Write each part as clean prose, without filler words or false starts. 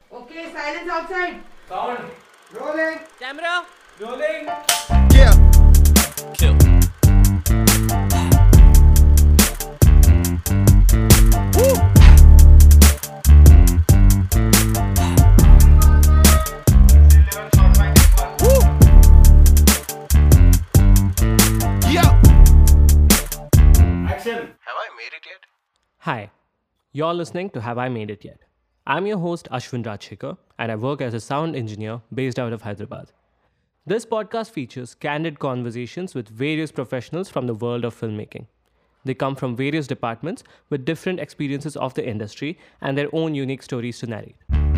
Okay, silence outside. Sound. Rolling. Camera. Rolling. Yeah. Kill. Woo. Woo. Yeah. Action. Have I made it yet? Hi, you're listening to Have I Made It Yet? I'm your host Ashwin Rajshekar, and I work as a sound engineer based out of Hyderabad. This podcast features candid conversations with various professionals from the world of filmmaking. They come from various departments with different experiences of the industry and their own unique stories to narrate.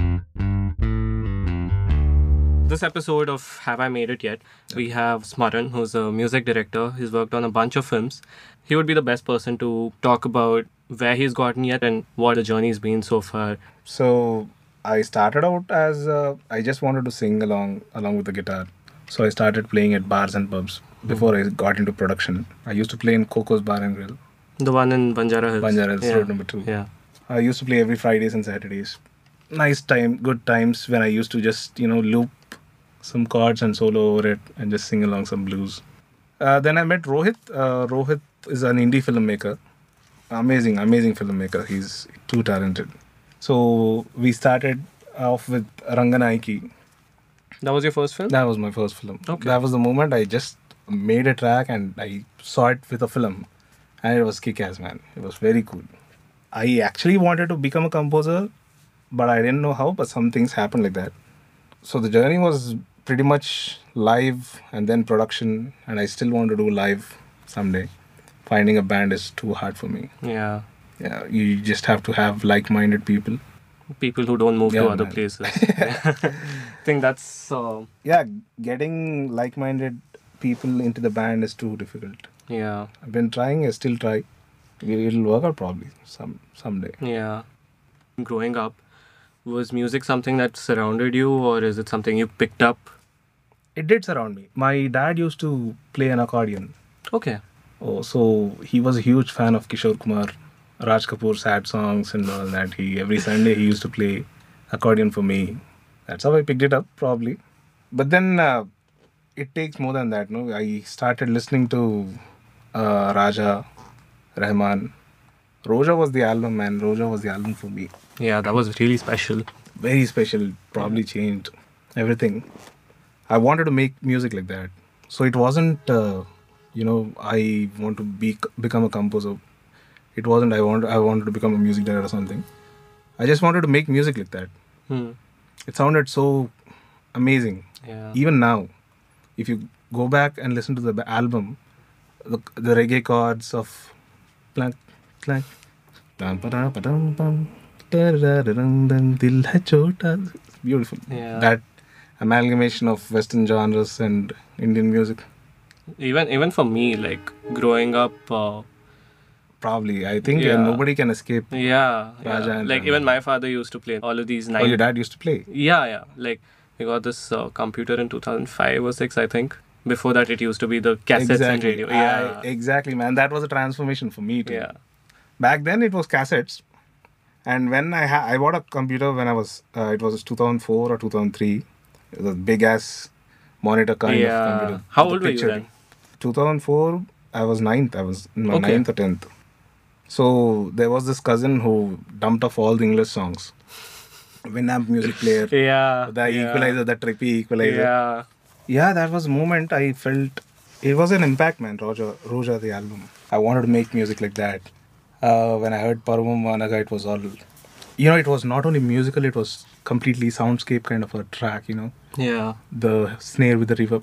This episode of Have I Made It Yet? We have Smaran, who's a music director. He's worked on a bunch of films. He would be the best person to talk about where he's gotten yet and what the journey's been so far. So I started out as I just wanted to sing along with the guitar. So I started playing at bars and pubs before I got into production. I used to play in Coco's Bar and Grill, The one in Banjara Hills. Banjara Hills, Yeah. Road number 2. Yeah. I used to play every Fridays and Saturdays. Nice time, good times when I used to just loop some chords and solo over it and just sing along some blues. Then I met Rohit. Rohit is an indie filmmaker. Amazing filmmaker. He's too talented. So we started off with Ranganaiki. That was your first film? That was my first film. Okay. That was the moment I just made a track and I saw it with a film. And it was kick-ass, man. It was very cool. I actually wanted to become a composer, but I didn't know how, but some things happened like that. So the journey was pretty much live and then production, and I still want to do live someday. Finding a band is too hard for me. Yeah. Yeah, you just have to have like-minded people. People who don't move Yeah, to other man. places. I think that's... Yeah, getting like-minded people into the band is too difficult. yeah. I've been trying, I still try. It'll work out probably someday. Yeah. Growing up, was music something that surrounded you or is it something you picked up? It did surround me. My dad used to play an accordion. Okay. Oh, so he was a huge fan of Kishore Kumar, Raj Kapoor sad songs and all that. Every Sunday he used to play accordion for me. That's how I picked it up probably. But then it takes more than that. No, I started listening to Raja, Rahman. Roja was the album, man. Roja was the album for me. Yeah, that was really special. Very special. Probably changed everything. I wanted to make music like that. So it wasn't, I want to become a composer. It wasn't I wanted to become a music director or something. I just wanted to make music like that. It sounded so amazing. Yeah. Even now, if you go back and listen to the album, the reggae chords of clank, clank, dil hai chota, beautiful. Yeah. That amalgamation of Western genres and Indian music. Even for me, like growing up, Probably, I think Yeah. nobody can escape. yeah, Raja and like Rahman. even my father used to play all of these Oh, your dad used to play. Yeah. Like we got this computer in 2005 or 6, I think. Before that, it used to be the cassettes and radio. Yeah. Exactly, man. That was a transformation for me too. Yeah. Back then, it was cassettes. And when I bought a computer when I was, it was 2004 or 2003. It was a big ass monitor kind of Yeah. computer. How with a old were you picture. then? 2004, I was ninth. I was in my Okay. 9th or 10th. So there was this cousin who dumped off all the English songs. Winamp music player. Yeah. The equalizer, the trippy equalizer. Yeah. Yeah, that was the moment I felt it was an impact, man. Roja, the album. I wanted to make music like that. When I heard Parvam Vanaga, it was all, it was not only musical, it was completely soundscape kind of a track, Yeah. The snare with the reverb.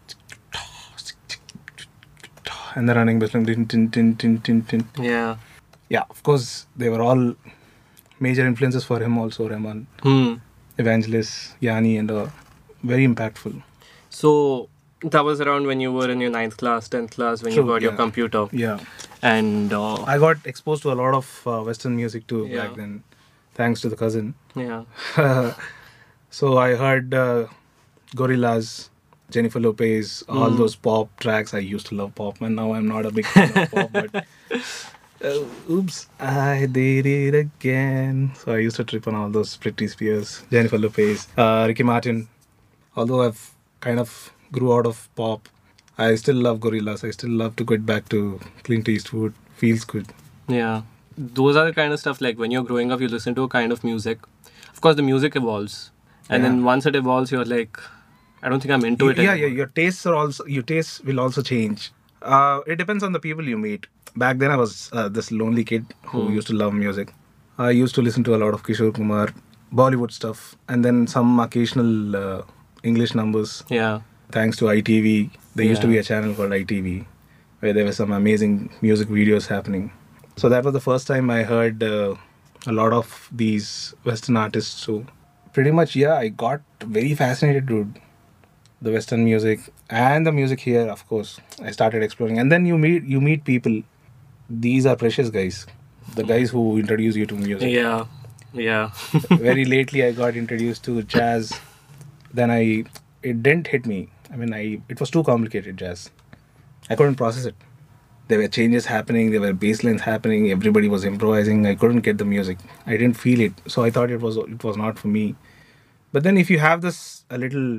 And the running bass. Tin, tin, tin, tin, tin, tin. Yeah. Yeah, of course, they were all major influences for him also, Rahman, Evangelist, Yanni, and very impactful. So that was around when you were in your 9th class, 10th class, when you True, got your yeah. computer. Yeah. And I got exposed to a lot of Western music too Yeah. back then, thanks to the cousin. yeah. So I heard Gorillaz, Jennifer Lopez, all those pop tracks. I used to love pop, and now I'm not a big fan of pop, but Oops, I did it again. So I used to trip on all those Britney Spears, Jennifer Lopez, Ricky Martin. Although I've kind of grew out of pop, I still love Gorillaz. I still love to get back to Clint Eastwood. Feels good. Yeah. Those are the kind of stuff like when you're growing up, you listen to a kind of music. Of course, the music evolves. And then once it evolves, you're like, I don't think I'm into it Yeah, anymore. your tastes are also your tastes will also change. It depends on the people you meet. Back then, I was this lonely kid who used to love music. I used to listen to a lot of Kishore Kumar, Bollywood stuff, and then some occasional English numbers. Yeah. Thanks to ITV, there used to be Yeah. a channel called ITV where there were some amazing music videos happening. So that was the first time I heard a lot of these Western artists. So pretty much, yeah, I got very fascinated with the Western music and the music here. Of course, I started exploring, and then you meet people. These are precious guys, the guys who introduce you to music. Yeah. Yeah. Very lately, I got introduced to jazz. Then it didn't hit me. I mean, it was too complicated, jazz. I couldn't process it. There were changes happening, there were bass lines happening, everybody was improvising. I couldn't get the music. I didn't feel it. So I thought it was not for me. But then if you have this a little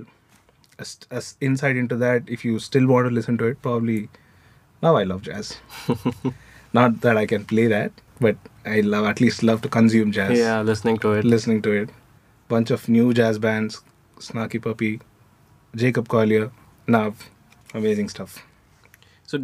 insight into that, if you still want to listen to it, probably now I love jazz. Not that I can play that, but I at least love to consume jazz. Yeah, listening to it. Listening to it. Bunch of new jazz bands, Snarky Puppy, Jacob Collier, Nav, amazing stuff. So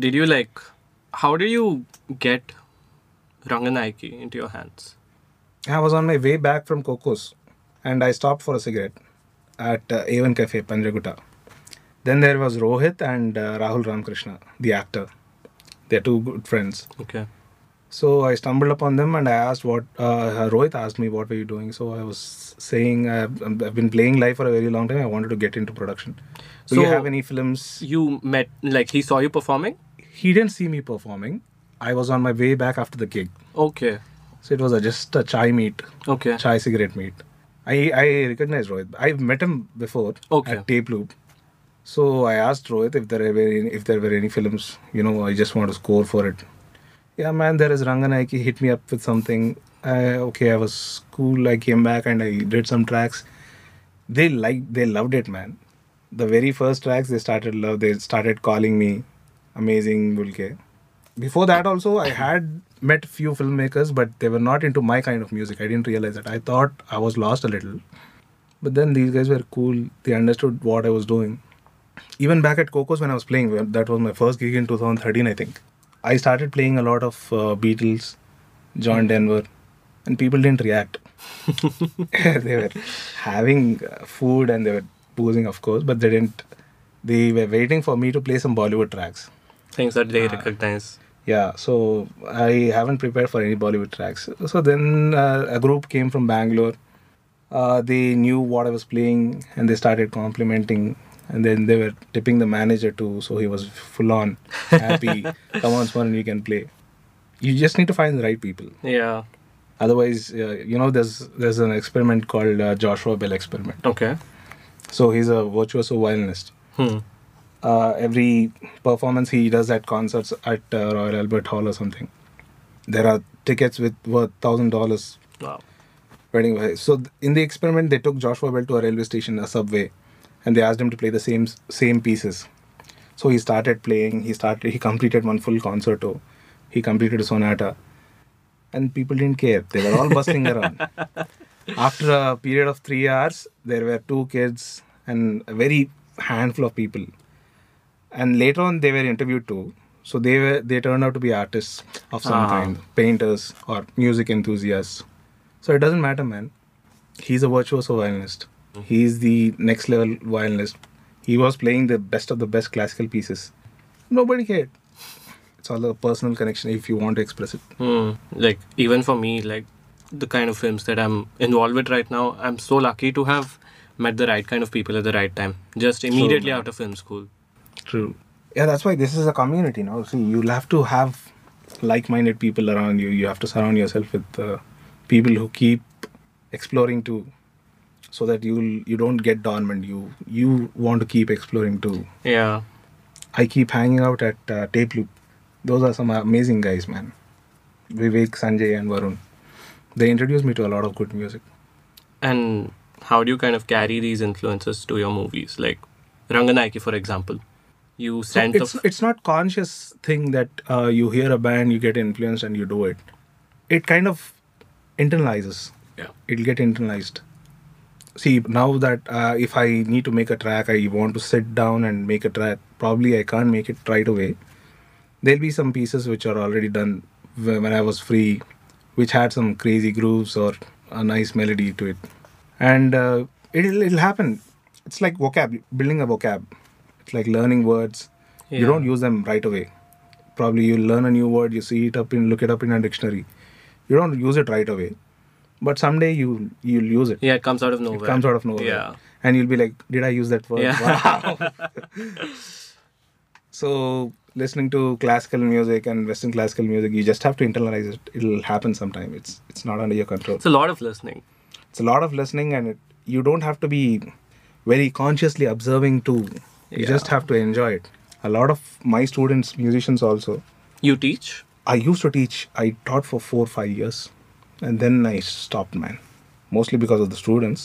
how did you get Ranganaiki into your hands? I was on my way back from Cocos and I stopped for a cigarette at A1 Cafe, Panjagutta. Then there was Rohit and Rahul Ramakrishna, the actor. They're two good friends. Okay. So I stumbled upon them and I asked Rohit asked me, what were you doing? So I was saying, I've been playing live for a very long time. I wanted to get into production. Do you So- have any films? You met, he saw you performing? He didn't see me performing. I was on my way back after the gig. Okay. So it was just a chai meet, Okay. chai cigarette meet. I recognized Rohit. I've met him before Okay. at Tape Loop. So I asked Rohit if there were any films, I just want to score for it. Yeah, man, there is Ranganaiki, hit me up with something. Okay, I was cool. I came back and I did some tracks. They loved it, man. The very first tracks they started calling me amazing Bulke. Before that also, I had met few filmmakers, but they were not into my kind of music. I didn't realize that. I thought I was lost a little. But then these guys were cool. They understood what I was doing. Even back at Cocos when I was playing, that was my first gig in 2013, I think. I started playing a lot of Beatles, John Denver, and people didn't react. They were having food and they were boozing, of course, but they were waiting for me to play some Bollywood tracks. Things that they recognize. Yeah, so I haven't prepared for any Bollywood tracks. So then a group came from Bangalore. They knew what I was playing and they started complimenting. And then they were tipping the manager too, so he was full on happy. Come on, Smaran, you can play. You just need to find the right people. Yeah. Otherwise, there's an experiment called Joshua Bell experiment. Okay. So he's a virtuoso violinist. Every performance he does at concerts at Royal Albert Hall or something, there are tickets worth $1,000 Wow. wedding wise. So in the experiment, they took Joshua Bell to a railway station, a subway, and they asked him to play the same pieces. So he started playing. He completed one full concerto. He completed a sonata, and people didn't care. They were all bustling around. After a period of 3 hours, there were 2 kids and a very handful of people. And later on, they were interviewed too. So they turned out to be artists of some kind, painters or music enthusiasts. So it doesn't matter, man. He's a virtuoso violinist. He's the next level violinist. He was playing the best of the best classical pieces. Nobody cared. It's all a personal connection if you want to express it. Like, even for me, like, the kind of films that I'm involved with right now, I'm so lucky to have met the right kind of people at the right time. Just immediately out of film school. True. Yeah, that's why this is a community now. See, you'll have to have like-minded people around you. You have to surround yourself with people who keep exploring too, so that you don't get dormant. You want to keep exploring too. Yeah. I keep hanging out at Tape Loop. Those are some amazing guys, man. Vivek, Sanjay, and Varun. They introduced me to a lot of good music. And how do you kind of carry these influences to your movies? Like Ranganayaki, for example. You So sent it's not conscious thing that you hear a band, you get influenced, and you do it. It kind of internalizes. Yeah. It'll get internalized. See, now that if I need to make a track, I want to sit down and make a track. Probably I can't make it right away. There'll be some pieces which are already done when I was free, which had some crazy grooves or a nice melody to it, and it'll happen. It's like vocab, building a vocab. It's like learning words. You Yeah. don't use them right away. Probably you learn a new word, you see it look it up in a dictionary. You don't use it right away, but someday you'll use it. Yeah, it comes out of nowhere. It comes out of nowhere. Yeah. And you'll be like, did I use that word? Yeah. Wow. So listening to classical music and Western classical music, you just have to internalize it. It'll happen sometime. It's not under your control. It's a lot of listening. It's a lot of listening, and you don't have to be very consciously observing too. You just Yeah. have to enjoy it. A lot of my students, musicians also, You teach? I used to teach. I taught for 4 or 5 years, and then I stopped, man. Mostly because of the students.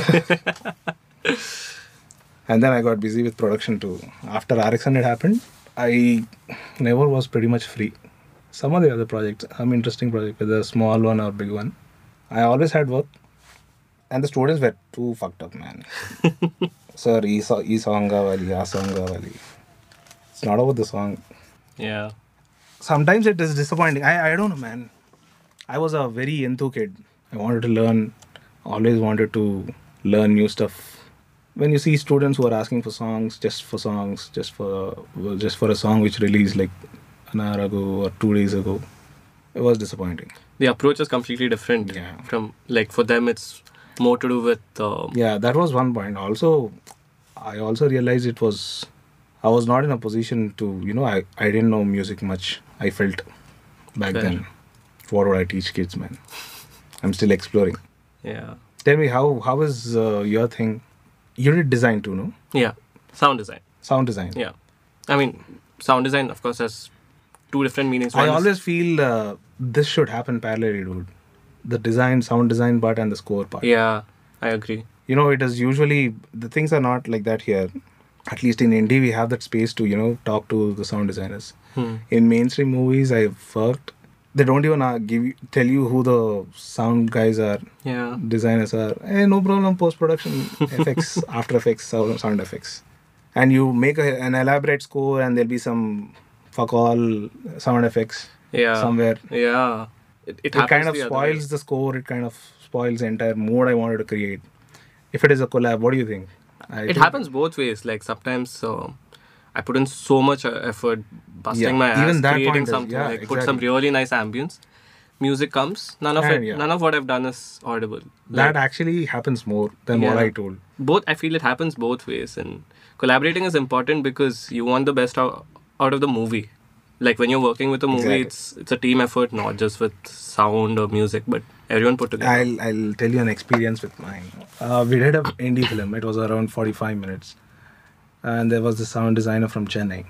And then I got busy with production too. After RX100 happened, I never was pretty much free. Some of the other projects, some interesting project, whether a small one or big one, I always had work. And the students were too fucked up, man. Sir, ee song kavali, aa song kavali. It's not about the song. Yeah. Sometimes it is disappointing. I don't know, man. I was a very enthu kid. I wanted to learn, always wanted to learn new stuff. When you see students who are asking for songs, just for a song which released like an hour ago or 2 days ago, it was disappointing. The approach is completely different. Yeah. From, like, for them, it's more to do with. Yeah, that was one point. Also, I also realized I was not in a position to, I didn't know music much. I felt back Fair. then. What would I teach kids, man? I'm still exploring. Yeah. Tell me, how is your thing? You did design too, no? Yeah. Sound design. Sound design. Yeah. I mean, sound design, of course, has two different meanings. I One is- always feel this should happen parallelly, dude. The design, sound design part and the score part. Yeah, I agree. It is usually, the things are not like that here. At least in indie, we have that space to, talk to the sound designers. In mainstream movies, I've worked. They don't even tell you who the sound guys are, Yeah. designers are. Hey, no problem, post-production, effects, After Effects, sound effects. And you make an elaborate score and there'll be some fuck all sound effects Yeah. somewhere. Yeah. It It happens kind of the other way. spoils the score. It kind of spoils the entire mood I wanted to create. If it is a collab, what do you think? It happens both ways. Like, sometimes I put in so much effort busting Yeah, my ass even that creating point is- something. yeah, Like, put some exactly. really nice ambience. Music comes. None of what I've done is audible. That Like, actually happens more than what Yeah. I told. I feel it happens both ways, and collaborating is important because you want the best out of the movie. Like, when you're working with a movie, Exactly. it's a team effort, not just with sound or music, but everyone put together. I'll tell you an experience with mine. We did an indie film. It was around 45 minutes. And there was the sound designer from Chennai.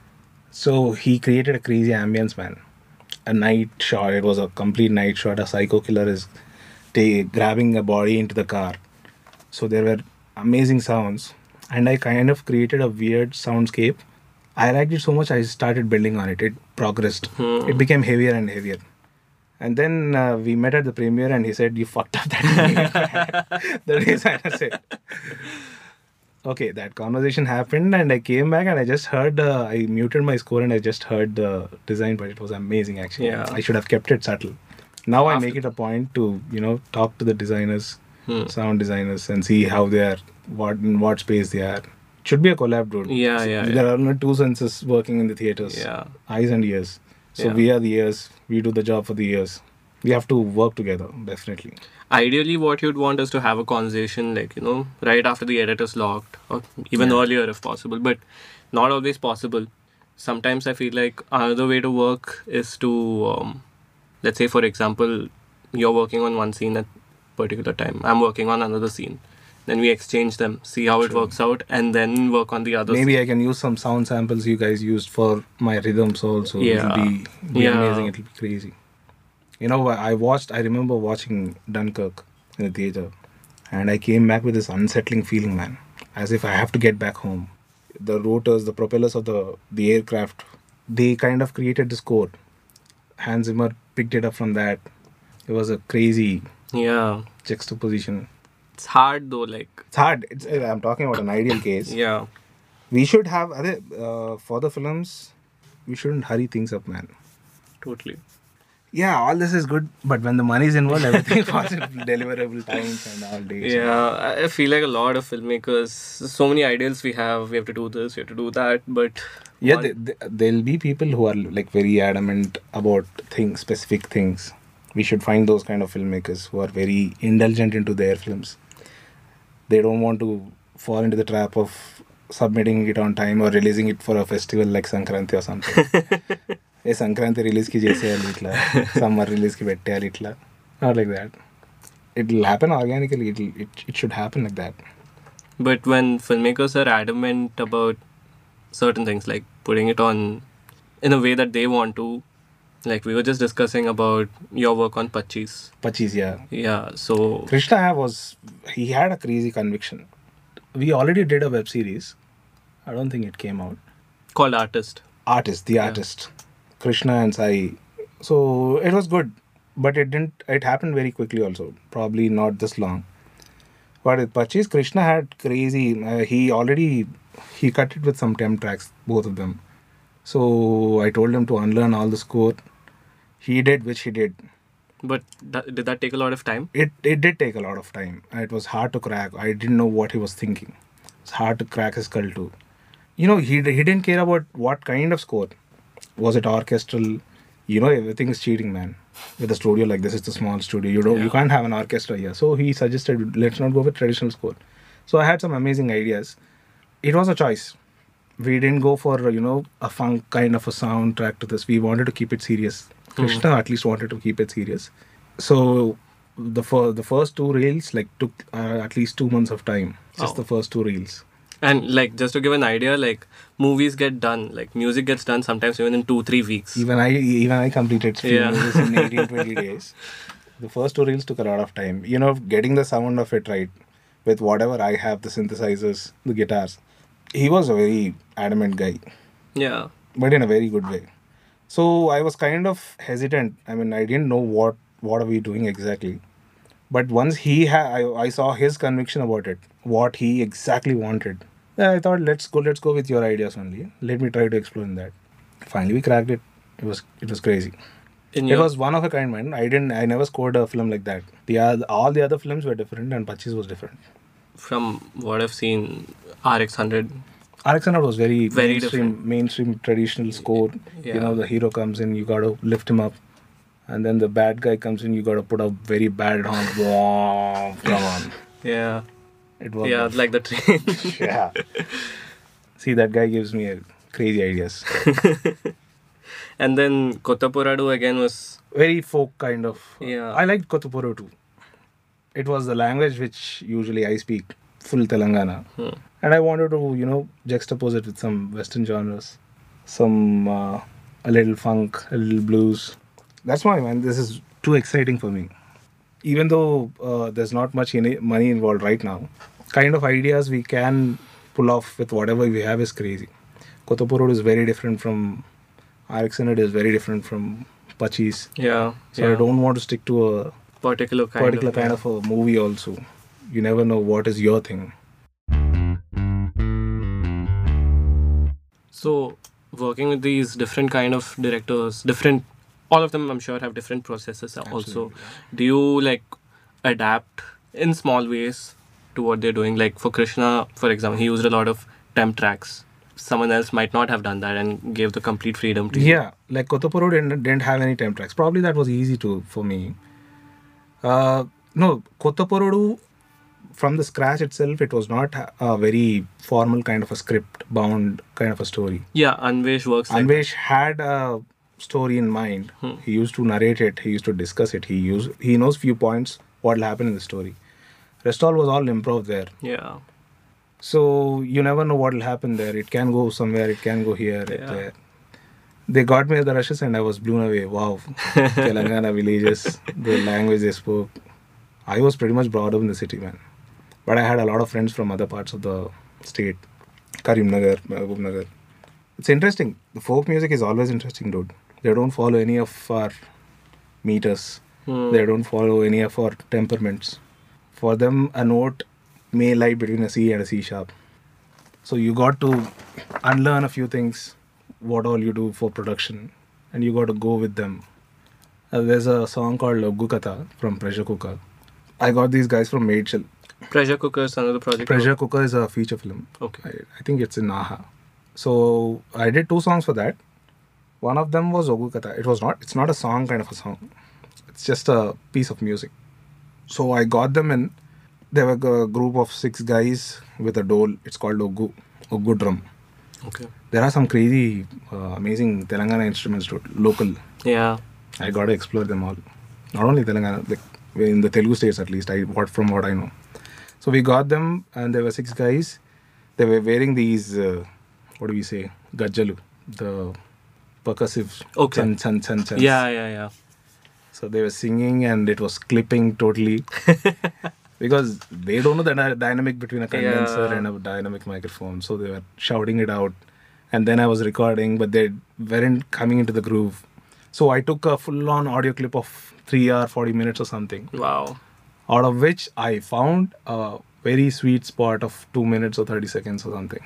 So he created a crazy ambience, man. A night shot. It was a complete night shot. A psycho killer is grabbing a body into the car. So there were amazing sounds. And I kind of created a weird soundscape. I liked it so much, I started building on it. It progressed. It became heavier and heavier. And then we met at the premiere and he said, you fucked up that. The designer said. Okay, that conversation happened and I came back and I just heard, I muted my score and I just heard the design, but it was amazing actually. Yeah. I should have kept it subtle. Now I After- make it a point to, talk to the designers, sound designers and see how they are, in what space they are. It should be a collab, dude. Yeah, yeah, There are only two senses working in the theaters. Yeah. Eyes and ears. So Yeah. we are the ears. We do the job for the ears. We have to work together, definitely. Ideally, what you'd want is to have a conversation, like, right after the edit is locked, or even earlier if possible, but not always possible. Sometimes I feel like another way to work is to, let's say, for example, you're working on one scene at a particular time, I'm working on another scene. Then we exchange them, see how it works out, and then work on the other Maybe I can use some sound samples you guys used for my rhythms also. Yeah. It'll be Yeah. amazing. It'll be crazy. You know, I remember watching Dunkirk in the theater, and I came back with this unsettling feeling, man, as if I have to get back home. The rotors, the propellers of the aircraft, they kind of created this score. Hans Zimmer picked it up from that. It was a crazy Yeah. juxtaposition. It's hard though, like. It's hard. I'm talking about an ideal case. Yeah. We should have, for the films, we shouldn't hurry things up, man. Totally. Yeah, all this is good, but when the money is involved, everything falls into deliverable times and all days. Yeah, I feel like a lot of filmmakers, so many ideals we have to do this, we have to do that, but Yeah, one- there'll be people who are like very adamant about things, specific things. We should find those kind of filmmakers who are very indulgent into their films. They don't want to fall into the trap of submitting it on time or releasing it for a festival like Sankranti or something. ఏ సంక్రాంతి రిలీజ్కి చేసేయాలి ఇట్లా summer రిలీజ్కి పెట్టేయాలి ఇట్లా not like that it will happen organically it should happen like that but when filmmakers are adamant about certain things, like putting it on in a way that they want to, like we were just discussing about your work on Pachis. Pachis, yeah. Yeah, so Krishna he had a crazy conviction. We already did a web series. I don't think it came out. called Artist. The artist. Krishna and Sai. So it was good, but it happened very quickly also. Probably not this long. But with Pachis, Krishna had crazy, he cut it with some temp tracks, both of them. So I told him to unlearn all the score. He did, which he did. But did that take a lot of time? It did take a lot of time. It was hard to crack. I didn't know what he was thinking. It's hard to crack his skull too. You know, he didn't care about what kind of score. Was it orchestral? You know, everything is cheating, man. With a studio like this, it's a small studio. You can't have an orchestra here. So he suggested, let's not go with traditional score. So I had some amazing ideas. It was a choice. We didn't go for, a funk kind of a soundtrack to this. We wanted to keep it serious. Krishna at least wanted to keep it serious. So the first two reels took at least 2 months of time. Just the first two reels. And like, just to give an idea, like movies get done, like music gets done sometimes even in 2-3 weeks. Even I completed movies in 18-20 days. The first two reels took a lot of time. You know, getting the sound of it right with whatever I have, the synthesizers, the guitars. He was a very adamant guy, Yeah. but in a very good way. So I was kind of hesitant. I mean, I didn't know what are we doing exactly. But once I saw his conviction about it, what he exactly wanted. Yeah, I thought let's go with your ideas only. Let me try to explore that. Finally, we cracked it. It was crazy. It was one of a kind, man. I never scored a film like that. All the other films were different, and Pachis was different. From what I've seen, RX-100. RX-100 was very different. mainstream traditional score. Yeah. You know, the hero comes in, you got to lift him up. And then the bad guy comes in, you got to put a very bad horn. Wow, come on. Yeah. It was Yeah, like the train. yeah. See, that guy gives me crazy ideas. And then Kottapuradu again was... Very folk kind of. Yeah. I liked Kottapuru too. It was the language which usually I speak, full Telangana. And I wanted to, juxtapose it with some Western genres. Some, a little funk, a little blues. That's why, man, this is too exciting for me. Even though there's not much money involved right now, kind of ideas we can pull off with whatever we have is crazy. Kottapuru is very different from RX-100, is very different from Pachis. Yeah. So I don't want to stick to a particular kind of a movie also. You never know what is your thing. So working with these different kind of directors, all of them I'm sure have different processes also. Do you like adapt in small ways to what they're doing? Like for Krishna, for example, he used a lot of temp tracks. Someone else might not have done that and gave the complete freedom to you. Yeah, like Kottapuru didn't have any temp tracks. Probably that was easy for me. No, Kottapuru from the scratch itself, it was not a very formal kind of a script bound kind of a story. Yeah, Anvesh works like Anvesh had a story in mind. He used to narrate it. He used to discuss it. He knows few points what will happen in the story. Rest all was all improv there. Yeah. So you never know what will happen there. It can go somewhere. It can go here. Yeah. There. They got me at the rushes and I was blown away. Wow, Telangana villages, the language they spoke. I was pretty much brought up in the city, man. But I had a lot of friends from other parts of the state. Karimnagar, Mahbubnagar. It's interesting. The folk music is always interesting, dude. They don't follow any of our meters. They don't follow any of our temperaments. For them, a note may lie between a C and a C sharp. So you got to unlearn a few things, what all you do for production, and you got to go with them. There's a song called Oggu Katha from Pressure Cooker. I got these guys from Maidshell. Pressure Cooker is another project. Pressure Cooker is a feature film. Okay. I think it's in Naha. So I did 2 songs for that. One of them was Oggu Katha. It's not a song kind of a song. It's just a piece of music. So I got them in. There were a group of 6 guys with a dole. It's called Oggu drum. Okay. There are some crazy, amazing Telangana instruments, local. Yeah. I got to explore them all. Not only Telangana, like in the Telugu states at least, from what I know. So we got them and there were 6 guys. They were wearing these, what do we say, gajjalu, the percussive. Okay. Chan. Yeah. So they were singing and it was clipping totally. Because they don't know the dynamic between a condenser and a dynamic microphone. So they were shouting it out. And then I was recording, but they weren't coming into the groove. So I took a full-on audio clip of 3 hours, 40 minutes or something. Wow. Out of which I found a very sweet spot of 2 minutes or 30 seconds or something.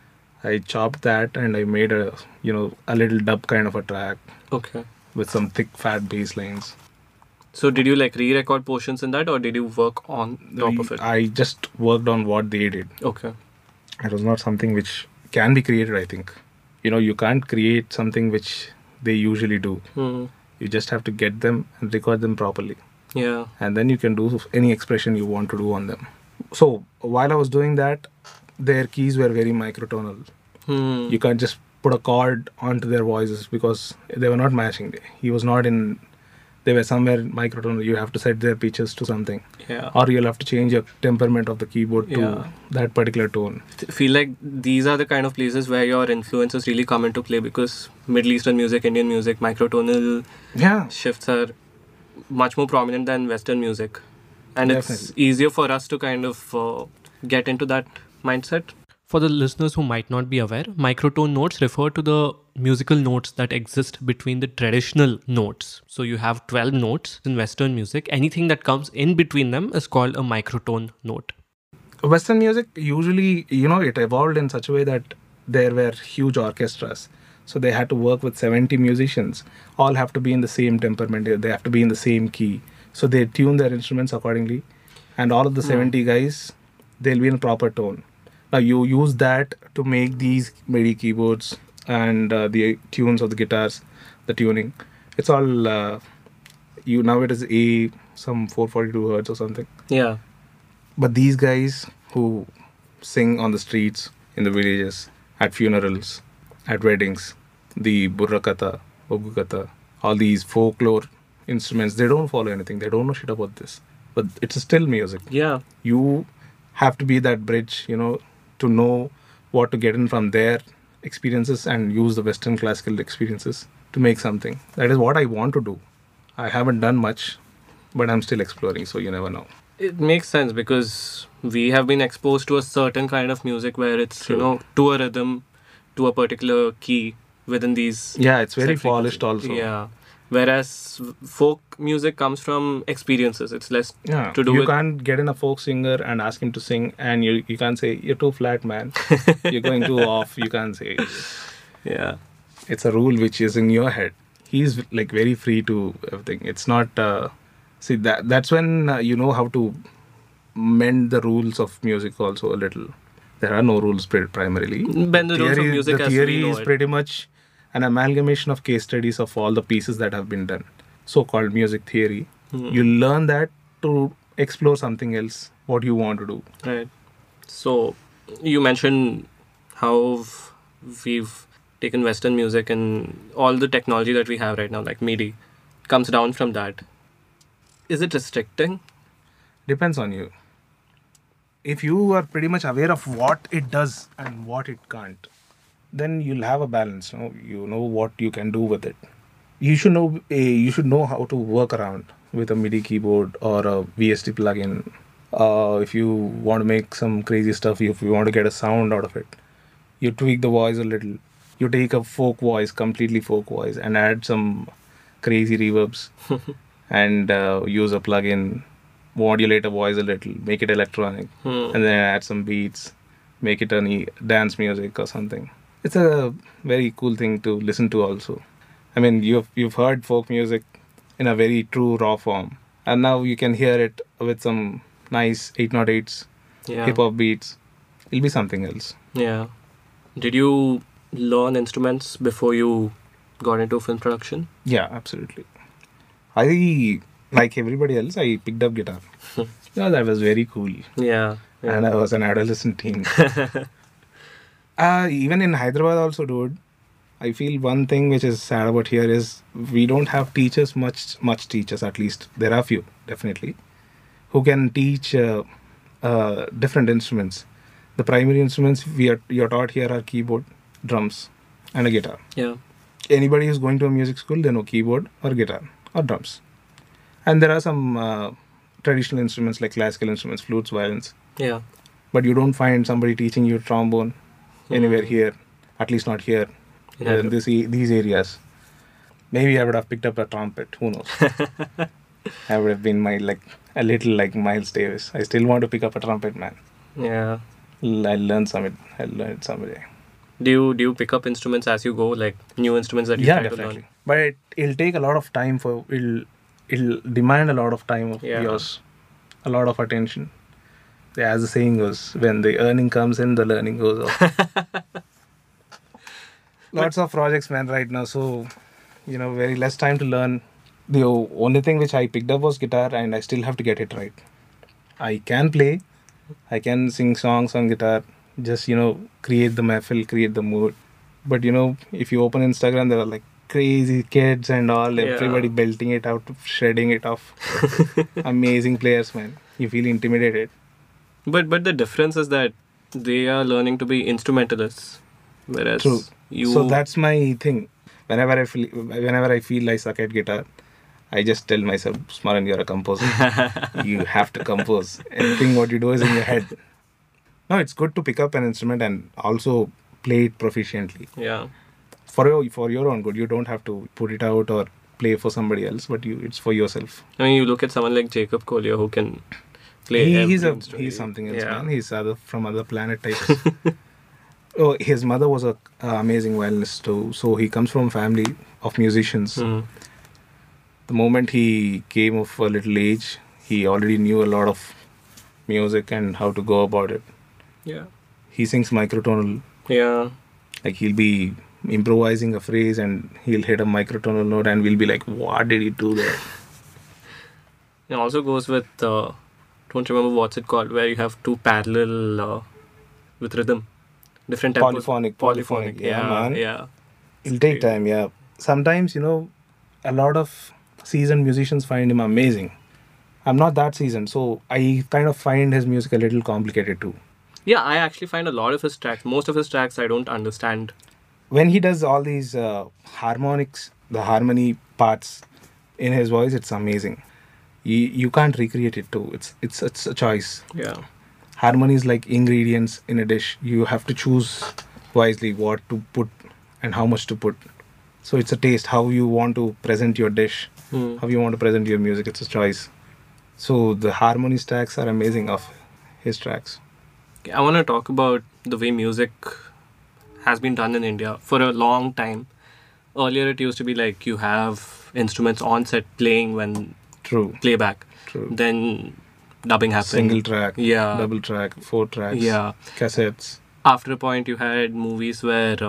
I chopped that and I made a little dub kind of a track Okay. with some thick, fat bass lines. So did you like re-record portions in that or did you work on top of it? I just worked on what they did. Okay. It was not something which can be created, I think. You can't create something which they usually do. You just have to get them and record them properly. Yeah. And then you can do any expression you want to do on them. So while I was doing that, their keys were very microtonal. You can't just put a chord onto their voices because they were not matching. They were somewhere microtonal. You have to set their pitches to something. Yeah. Or you'll have to change your temperament of the keyboard to that particular tone. Feel like these are the kind of places where your influences really come into play because Middle Eastern music, Indian music, microtonal shifts are much more prominent than Western music. And it's easier for us to kind of get into that mindset. For the listeners who might not be aware, microtone notes refer to the musical notes that exist between the traditional notes. So you have 12 notes in Western music. Anything that comes in between them is called a microtone note. Western music usually, it evolved in such a way that there were huge orchestras. So they had to work with 70 musicians. All have to be in the same temperament. They have to be in the same key. So they tune their instruments accordingly. And all of the 70 guys, they'll be in a proper tone. Now you use that to make these MIDI keyboards and the tunes of the guitars, the tuning. It's all, now it is some 442 hertz or something. Yeah. But these guys who sing on the streets, in the villages, at funerals, at weddings, the Burra Katha, Oggu Katha, all these folklore instruments, they don't follow anything. They don't know shit about this. But it's still music. Yeah. You have to be that bridge, to know what to get in from their experiences and use the Western classical experiences to make something. That is what I want to do. I haven't done much, but I'm still exploring, so you never know. It makes sense because we have been exposed to a certain kind of music where it's, to a rhythm, to a particular key within these. Yeah, it's very set polished frequencies. also. Yeah. Whereas folk music comes from experiences. It's less to do you with... can't get in a folk singer and ask him to sing and you can't say, you're too flat, man. You're going too off. You can't say. Yeah. It's a rule which is in your head. He's like very free to everything. It's not... that's when you know how to mend the rules of music also a little. There are no rules primarily. Bend the rules of music as we know it. The theory is pretty much an amalgamation of case studies of all the pieces that have been done. So-called music theory. You learn that to explore something else, what you want to do. Right. So, you mentioned how we've taken Western music and all the technology that we have right now, like MIDI, comes down from that. Is it restricting? Depends on you. If you are pretty much aware of what it does and what it can't, then you'll have a balance. You know what you can do with it. You should know how to work around with a MIDI keyboard or a VST plugin. If you want to make some crazy stuff, if you want to get a sound out of it, you tweak the voice a little. You take a folk voice, completely folk voice, and add some crazy reverbs, and use a plugin, modulate a voice a little, make it electronic, and then add some beats, make it dance music or something. It's a very cool thing to listen to also. I mean, you've heard folk music in a very true raw form, and now you can hear it with some nice 808s, Yeah. hip hop beats. It'll be something else. Yeah. Did you learn instruments before you got into film production? Yeah, absolutely. I, like everybody else, I picked up guitar. That was very cool. Yeah. And I was an adolescent teen. Even in Hyderabad also, dude, I feel one thing which is sad about here is we don't have teachers, much teachers at least. There are few, definitely, who can teach different instruments. The primary instruments you're taught here are keyboard, drums, and a guitar. Yeah. Anybody who's going to a music school, they know keyboard or guitar or drums. And there are some traditional instruments like classical instruments, flutes, violins. Yeah. But you don't find somebody teaching you trombone anywhere here, at least not here, in these areas. Maybe I would have picked up a trumpet, who knows. I would have been a little like Miles Davis. I still want to pick up a trumpet, man. Yeah. I'll learn it someday. Do you pick up instruments as you go, like new instruments that you Yeah, try definitely. to learn? But it'll take a lot of time it'll demand a lot of time of Yeah. yours, a lot of attention. As the saying goes, when the earning comes in, the learning goes off. Lots of projects, man, right now. So, very less time to learn. The only thing which I picked up was guitar, and I still have to get it right. I can play, I can sing songs on guitar, just, create the mehfil, create the mood. But, if you open Instagram, there are like crazy kids and all, everybody belting it out, shredding it off. Amazing players, man. You feel intimidated. But the difference is that they are learning to be instrumentalists, whereas True. you. So that's my thing. Whenever I feel I suck at guitar, I just tell myself, Smaran, you're a composer. You have to compose. Everything what you do is in your head. No, it's good to pick up an instrument and also play it proficiently. Yeah. For your own good. You don't have to put it out or play for somebody else, but it's for yourself. I mean, you look at someone like Jacob Collier who can play He's instrument. he's something else, Yeah. man. He's from other planet types. Oh, his mother was a amazing violinist too. So he comes from a family of musicians. The moment he came of a little age, he already knew a lot of music and how to go about it. Yeah. He sings microtonal. Yeah. Like he'll be improvising a phrase and he'll hit a microtonal note and we'll be like, what did he do there? It also goes with, don't remember what's it called, where you have two parallel with rhythm. Different tempos. Polyphonic. Yeah, man. Yeah. It'll take time, yeah. Sometimes, a lot of seasoned musicians find him amazing. I'm not that seasoned, so I kind of find his music a little complicated too. Yeah, I actually find a lot of his tracks, most of his tracks I don't understand. When he does all these harmonics, the harmony parts in his voice, it's amazing. You can't recreate it too. It's a choice. Yeah. Harmony is like ingredients in a dish. You have to choose wisely what to put and how much to put. So it's a taste, how you want to present your dish, how you want to present your music. It's a choice. So the harmony stacks are amazing of his tracks. Okay, I want to talk about the way music has been done in India for a long time. Earlier it used to be like you have instruments on set playing when True. playback. True. Then dubbing happened. Single track, Yeah. double track, 4 tracks, Yeah. cassettes. After a point, you had movies where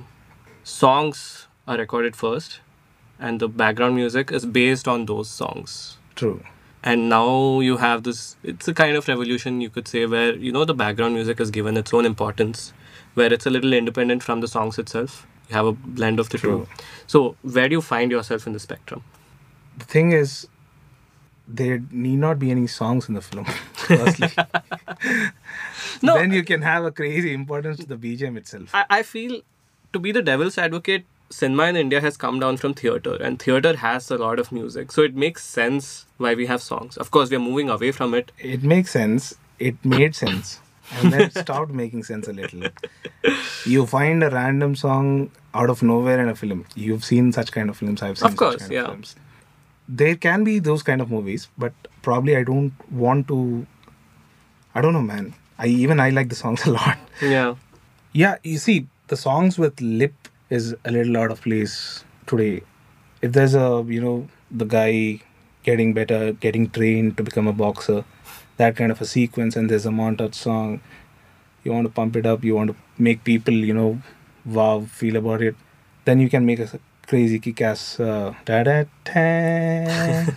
songs are recorded first and the background music is based on those songs. True. And now you have this, it's a kind of revolution, you could say, where, the background music is given its own importance, where it's a little independent from the songs itself. You have a blend of the True. two. So, where do you find yourself in the spectrum? The thing is, there need not be any songs in the film, firstly. No. Then you can have a crazy importance to the BGM itself. I feel to be the devil's advocate, cinema in India has come down from theatre, and theatre has a lot of music. So it makes sense why we have songs. Of course, we are moving away from it. It makes sense. It made sense. And then it stopped making sense a little. You find a random song out of nowhere in a film. You've seen such kind of films. I've seen Of course, such kind yeah. of films. There can be those kind of movies, but probably I don't want to. I don't know, man. I like the songs a lot. Yeah. Yeah, you see, the songs with lip is a little out of place today. If there's the guy getting better, getting trained to become a boxer, that kind of a sequence, and there's a montage song, you want to pump it up, you want to make people, wow, feel about it, then you can make a crazy kick-ass da-da-da,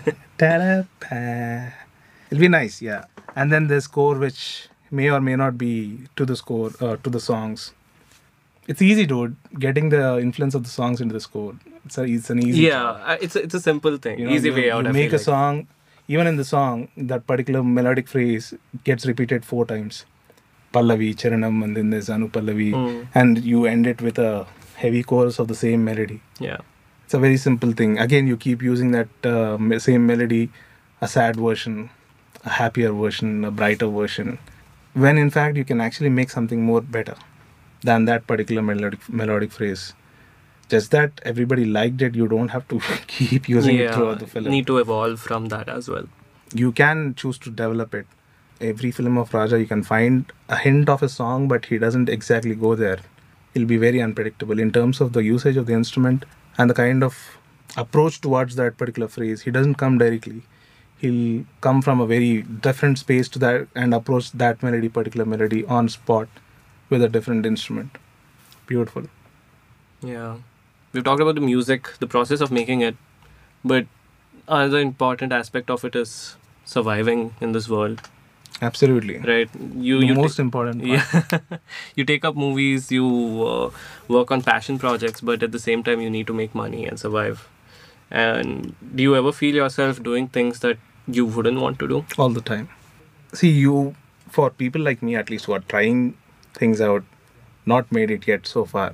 da-da-da. It'll be nice, yeah. And then there's score which may or may not be to the score, to the songs. It's easy, dude. Getting the influence of the songs into the score. It's an easy job. Yeah, it's a simple thing. You know, Easy you, way out. You I make feel a like. song, even in the song, that particular melodic phrase gets repeated 4 times. Pallavi, Charanam, and then there's Anupallavi. And you end it with a heavy chorus of the same melody. Yeah. It's a very simple thing. Again, you keep using that same melody, a sad version, a happier version, a brighter version. When in fact, you can actually make something more better than that particular melodic phrase. Just that everybody liked it, you don't have to keep using it throughout the film. Need to evolve from that as well. You can choose to develop it. Every film of Raja, you can find a hint of a song, but he doesn't exactly go there. He'll be very unpredictable in terms of the usage of the instrument and the kind of approach towards that particular phrase. He doesn't come directly. He'll come from a very different space to that and approach that particular melody on spot with a different instrument. Beautiful. Yeah. We've talked about the music, the process of making it, but another important aspect of it is surviving in this world, Absolutely. right? The most important part. Yeah. You take up movies, you work on passion projects, but at the same time you need to make money and survive. And do you ever feel yourself doing things that you wouldn't want to do? All the time. See, for people like me at least who are trying things out, not made it yet so far.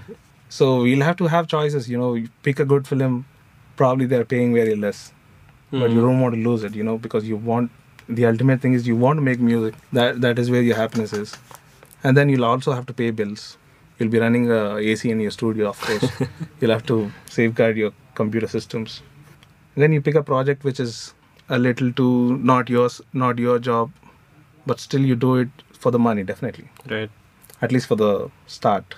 So we'll have to have choices, you pick a good film, probably they're paying very less. But you don't want to lose it, because the ultimate thing is you want to make music. That is where your happiness is. And then you'll also have to pay bills. You'll be running AC in your studio, of course. You'll have to safeguard your computer systems. And then you pick a project which is a little too not your job, but still you do it for the money, definitely. Right. At least for the start.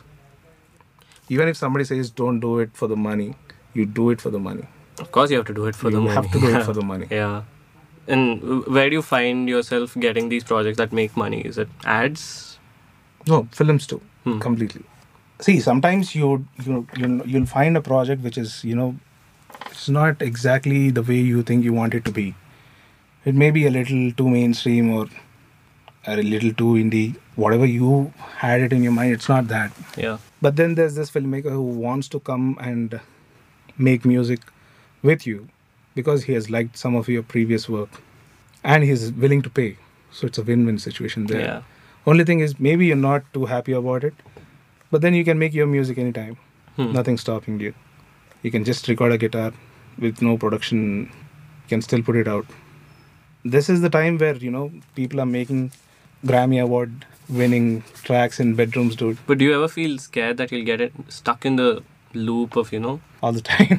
Even if somebody says don't do it for the money, you do it for the money. Of course you have to do it for the money. You have to do it for the money. Yeah. And where do you find yourself getting these projects that make money? Is it ads? No, films too, completely. See, sometimes you'll find a project which is, it's not exactly the way you think you want it to be. It may be a little too mainstream or a little too indie. Whatever you had it in your mind, it's not that. Yeah. But then there's this filmmaker who wants to come and make music with you because he has liked some of your previous work and he's willing to pay. So it's a win-win situation there. Yeah. Only thing is maybe you're not too happy about it, but then you can make your music anytime. Nothing stopping you. You can just record a guitar with no production. You can still put it out. This is the time where, people are making Grammy Award winning tracks in bedrooms, dude. But do you ever feel scared that you'll get stuck in the loop of, All the time.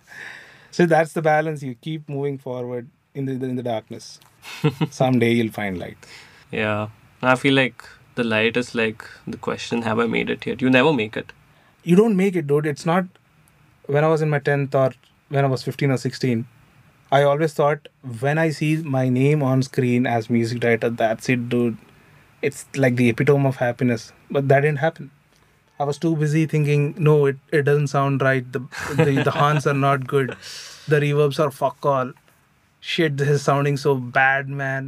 So that's the balance. You keep moving forward in the darkness. Someday you'll find light. Yeah. I feel like the light is like the question, have I made it yet? You never make it. You don't make it, dude. It's not when I was in my 10th or when I was 15 or 16. I always thought when I see my name on screen as music director, that's it, dude. It's like the epitome of happiness. But that didn't happen. I was too busy thinking, no, it doesn't sound right. The horns are not good. The reverbs are fuck all. Shit, this is sounding so bad, man.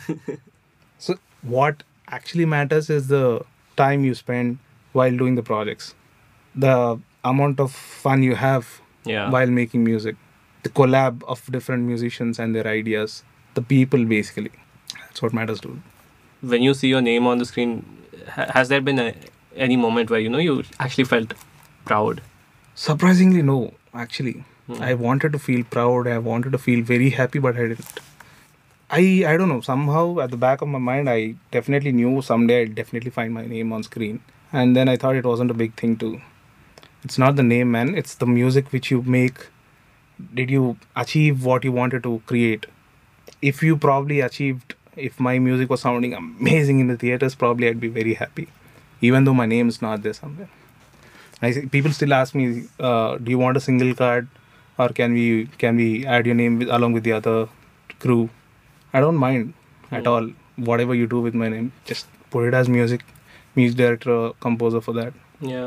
So what actually matters is the time you spend while doing the projects. The amount of fun you have while making music. The collab of different musicians and their ideas. The people, basically. That's what matters, dude. When you see your name on the screen, has there been any moment where, you actually felt proud? Surprisingly, no. Actually, I wanted to feel proud. I wanted to feel very happy, but I didn't. I don't know. Somehow, at the back of my mind, I definitely knew someday I'd definitely find my name on screen. And then I thought it wasn't a big thing to. It's not the name, man. It's the music which you make. Did you achieve what you wanted to create? If you probably achieved, if my music was sounding amazing in the theaters, probably I'd be very happy, even though my name is not there somewhere. People still ask me, do you want a single card, or can we add your name along with the other crew? I don't mind at all. Whatever you do with my name, just put it as music director, or composer for that. Yeah.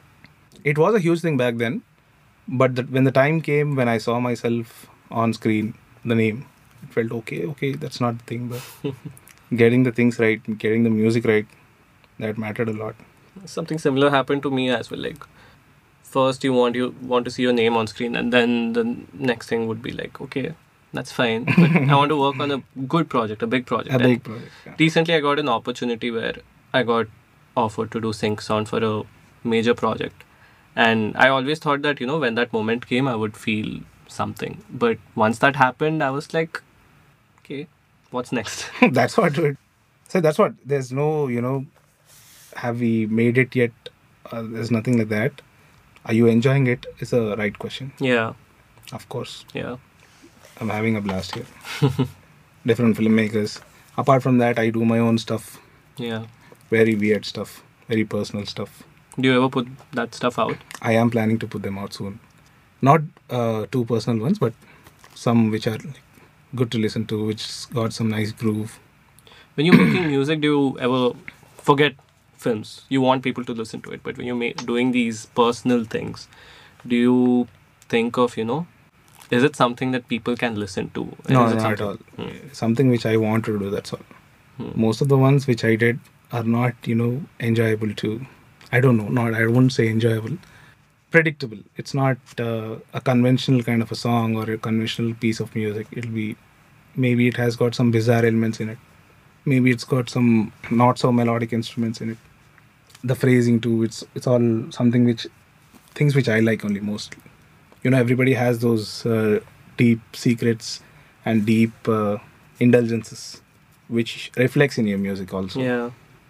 It was a huge thing back then, but when the time came when I saw myself on screen, the name, it felt okay, that's not the thing, but getting the things right, getting the music right, that mattered a lot. Something similar happened to me as well. Like, first you want to see your name on screen, and then the next thing would be like, okay, that's fine, but I want to work on a good project, a big project. A big project. Yeah. Recently, I got an opportunity where I got offered to do sync sound for a major project, and I always thought that when that moment came, I would feel something. But once that happened, I was like, okay, what's next? That's what it. So that's what. There's no, have we made it yet? There's nothing like that. Are you enjoying it? Is a right question. Yeah. Of course. Yeah. I'm having a blast here. Different filmmakers. Apart from that, I do my own stuff. Yeah. Very weird stuff. Very personal stuff. Do you ever put that stuff out? I am planning to put them out soon. Not too personal ones, but some which are good to listen to, which got some nice groove. When you're making music, do you ever forget films? You want people to listen to it, but when you're doing these personal things, do you think of, is it something that people can listen to? No, Is it not at something- all. Something which I want to do, that's all. Most of the ones which I did are not, enjoyable to. I don't know. I wouldn't say enjoyable. Predictable. It's not a conventional kind of a song or a conventional piece of music. It'll be, maybe it has got some bizarre elements in it. Maybe it's got some not so melodic instruments in it. The phrasing too. It's all something things which I like only mostly. Everybody has those deep secrets and deep indulgences, which reflects in your music also. Yeah.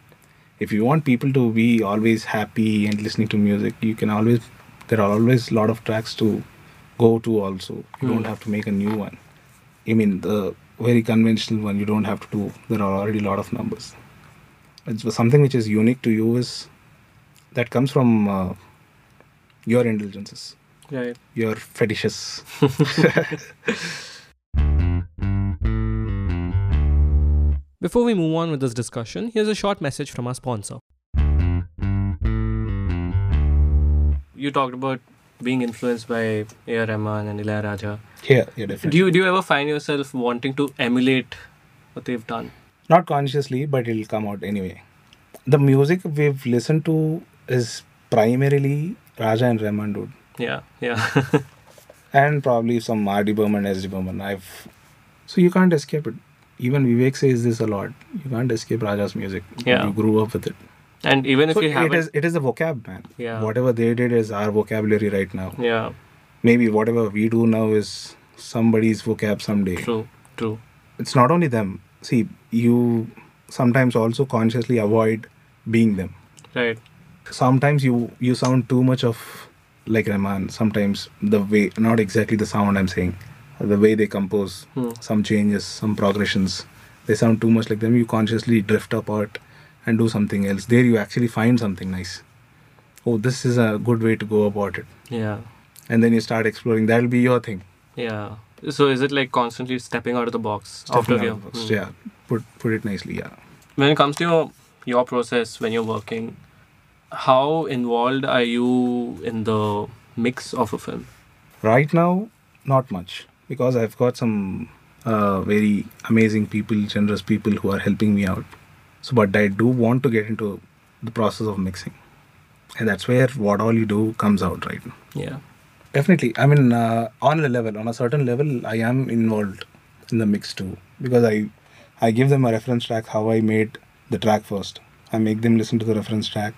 If you want people to be always happy and listening to music, there are always a lot of tracks to go to also. You don't have to make a new one. I mean, the very conventional one, you don't have to do. There are already a lot of numbers. It's something which is unique to you that comes from your indulgences, Right. your fetishes. Before we move on with this discussion, here's a short message from our sponsor. You talked about being influenced by A.R. Rahman and Ilaiyaraaja. Yeah, definitely. Do you ever find yourself wanting to emulate what they've done? Not consciously, but it'll come out anyway. The music we've listened to is primarily Raja and Rahman, dude. Yeah. And probably some R.D. Burman, S.D. Burman. So you can't escape it. Even Vivek says this a lot. You can't escape Raja's music. Yeah. You grew up with it. And even if So you haven't... it is a vocab, man. Yeah. Whatever they did is our vocabulary right now. Yeah. Maybe whatever we do now is somebody's vocab someday. True. It's not only them. See, you sometimes also consciously avoid being them. Right. Sometimes you sound too much of like Rahman. Sometimes the way, not exactly the sound I'm saying, the way they compose, some changes, some progressions, they sound too much like them. You consciously drift apart and do something else. There you actually find something nice. Oh, this is a good way to go about it. Yeah. And then you start exploring. That'll be your thing. Yeah. So is it like constantly stepping out of the box? Stepping after out your- of the box. Yeah. Put it nicely. Yeah. When it comes to your process when you're working, how involved are you in the mix of a film? Right now, not much, because I've got some very amazing people, generous people who are helping me out. So, but I do want to get into the process of mixing, and that's where what all you do comes out, right? Yeah. Definitely. I mean, on a certain level, I am involved in the mix too, because I give them a reference track, how I made the track first. I make them listen to the reference track,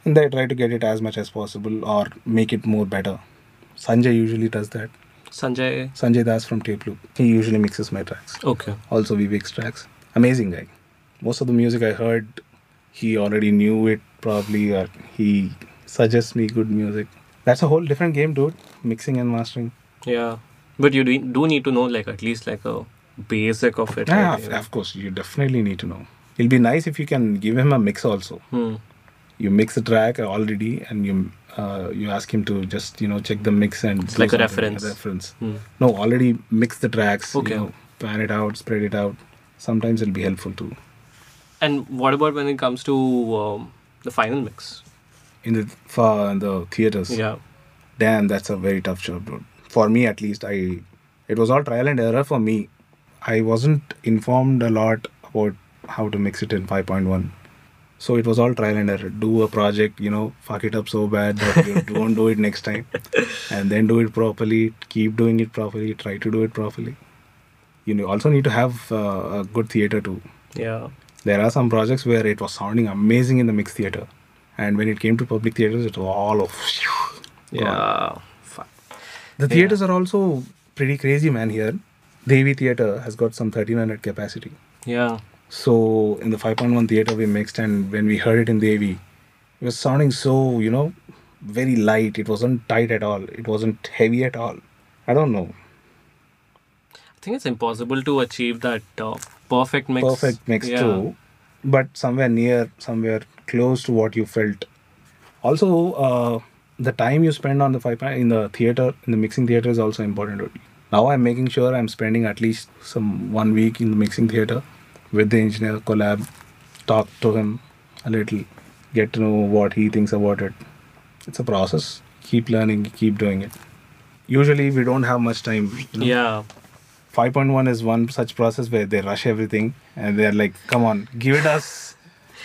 and they try to get it as much as possible or make it more better. Sanjay usually does that. Sanjay Das from Tape Loop. He usually mixes my tracks. Okay. Also Vivek's tracks. Amazing guy. Most of the music I heard, he already knew it probably, or he suggests me good music. That's a whole different game, dude. Mixing and mastering. Yeah. But you do need to know like at least like a basic of it. Yeah, right? of course. You definitely need to know. It'll be nice if you can give him a mix also. You mix the track already and you ask him to just, check the mix and It's do like a something, reference. No, already mix the tracks. Okay. Pan it out, spread it out. Sometimes it'll be helpful too. And what about when it comes to the final mix? In the theaters. Yeah. Damn, that's a very tough job, dude. For me, at least, it was all trial and error for me. I wasn't informed a lot about how to mix it in 5.1. So it was all trial and error. Do a project, fuck it up so bad that you don't do it next time. And then do it properly. Keep doing it properly. Try to do it properly. You also need to have a good theater too. Yeah. There are some projects where it was sounding amazing in the mixed theater. And when it came to public theaters, it was all of... Yeah. The theaters are also pretty crazy, man, here. Devi Theatre has got some 1300 capacity. Yeah. So in the 5.1 theatre we mixed, and when we heard it in Devi, it was sounding so, very light. It wasn't tight at all. It wasn't heavy at all. I don't know. I think it's impossible to achieve that perfect mix. Perfect mix too. But somewhere close to what you felt. Also, the time you spend on in the theatre, in the mixing theatre is also important. Now I'm making sure I'm spending at least 1 week in the mixing theatre with the engineer, collab, talk to him a little, get to know what he thinks about it. It's a process. Keep learning, keep doing it. Usually we don't have much time. Yeah. 5.1 is one such process where they rush everything and they're like, come on, give it us.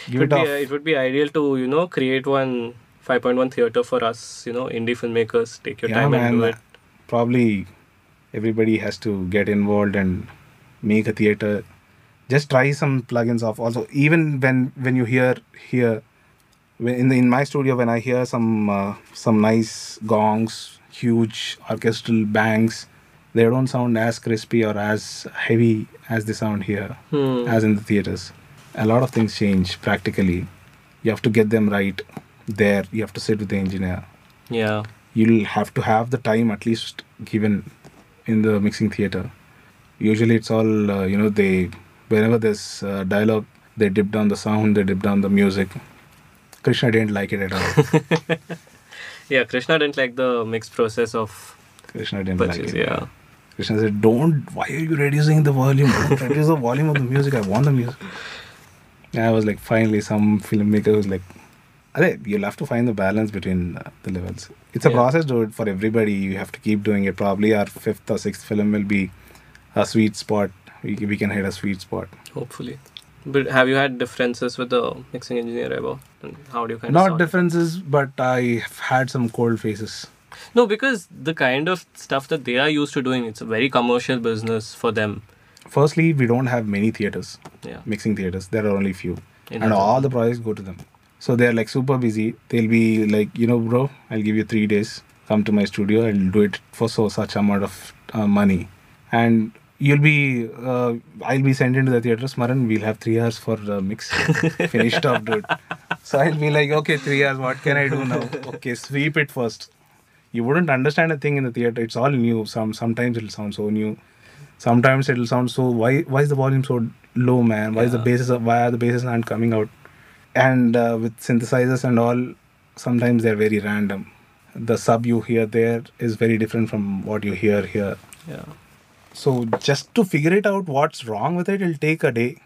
It would be ideal to, create one 5.1 theater for us, indie filmmakers. Take your time and do it. Probably everybody has to get involved and make a theater. Just try some plugins off. Also, even when you hear here, in my studio, when I hear some nice gongs, huge orchestral bangs, they don't sound as crispy or as heavy as they sound here, as in the theaters. A lot of things change practically. You have to get them right there. You have to sit with the engineer. Yeah. You'll have to have the time at least given in the mixing theater. Usually it's all, whenever there's dialogue, they dip down the sound, they dip down the music. Krishna didn't like it at all. Yeah, Krishna didn't like the mix process of Krishna didn't purchase, like it. Yeah. Krishna said, why are you reducing the volume? Don't reduce the volume of the music. I want the music. And I was like, finally, some filmmaker was like, you'll have to find the balance between the levels. It's a process, dude, for everybody. You have to keep doing it. Probably our 5th or 6th film will be a sweet spot. We can hit a sweet spot. Hopefully. But have you had differences with the mixing engineer ever? And how do you kind of Not sort it? differences, but I've had some cold faces. No, because the kind of stuff that they are used to doing, it's a very commercial business for them. Firstly, we don't have many theaters, Yeah. mixing theaters. There are only few. In And Hyderabad. all the projects go to them. So they're like super busy. They'll be like, bro, I'll give you 3 days. Come to my studio. I'll do it for such amount of money. And I'll be sent into the theater. Smaran, we'll have 3 hours for mix. Finished up, dude. So I'll be like, okay, 3 hours. What can I do now? Okay, sweep it first. You wouldn't understand a thing in the theater. It's all new. Sometimes it'll sound so new. Sometimes it'll sound so. Why is the volume so low, man? Why are the basses aren't coming out? And with synthesizers and all, sometimes they're very random. The sub you hear there is very different from what you hear here. Yeah. So just to figure it out what's wrong with it, it'll take a day.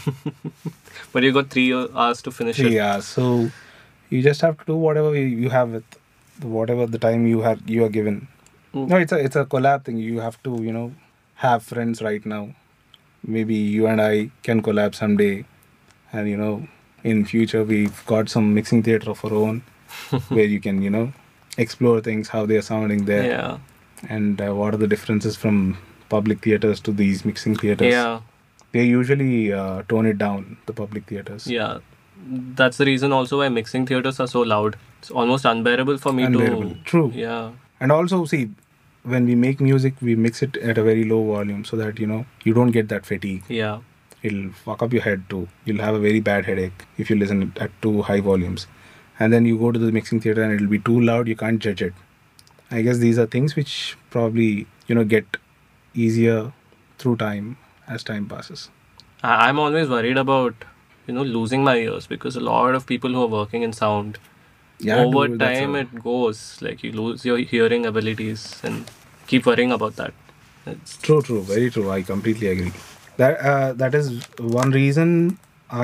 But you got 3 hours to finish it. Yeah. So you just have to do whatever you have with whatever the time you are given. No, it's a collab thing. You have to have friends right now. Maybe you and I can collab someday, and in future we've got some mixing theater of our own where you can explore things, how they are sounding there. Yeah. And what are the differences from public theaters to these mixing theaters. Yeah. They usually tone it down, the public theaters. Yeah. that's the reason also why mixing theaters are so loud. It's almost unbearable for me Unbearable. to... True. Yeah. And also, see, when we make music, we mix it at a very low volume so that, you don't get that fatigue. Yeah. It'll fuck up your head too. You'll have a very bad headache if you listen at too high volumes. And then you go to the mixing theater and it'll be too loud, you can't judge it. I guess these are things which probably, get easier through time as time passes. I'm always worried about, losing my ears, because a lot of people who are working in sound, over dude, that's time it goes, like you lose your hearing abilities, and keep worrying about that. It's, True, very true. I completely agree. That is one reason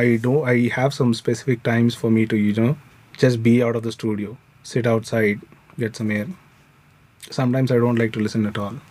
I have some specific times for me to, just be out of the studio, sit outside, get some air. Sometimes I don't like to listen at all.